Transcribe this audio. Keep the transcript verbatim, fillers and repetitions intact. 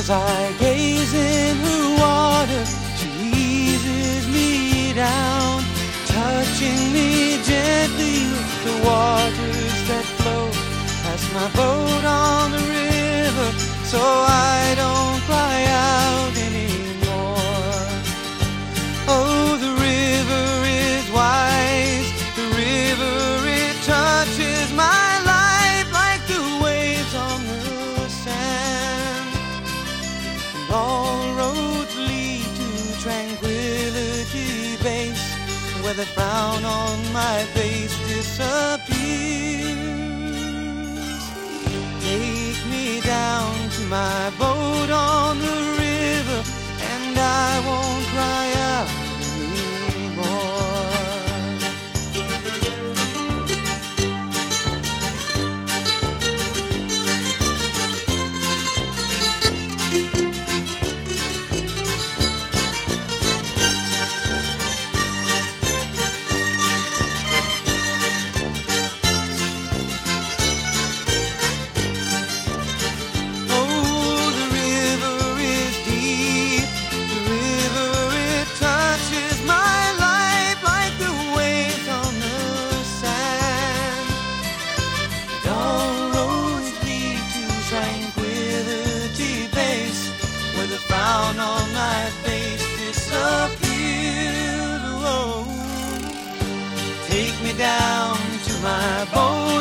As I gaze in her water, she eases me down, touching me gently with the waters that flow past my boat on the river, so I don't cry out anymore. Oh, the river is wise, the river, it touches my life like the waves on the sand. And all roads lead to Tranquility Base, where the frown on my face disappears. Take me down to my boat on the river, and I won't cry out anymore. On my face disappeared. Oh, take me down to my boat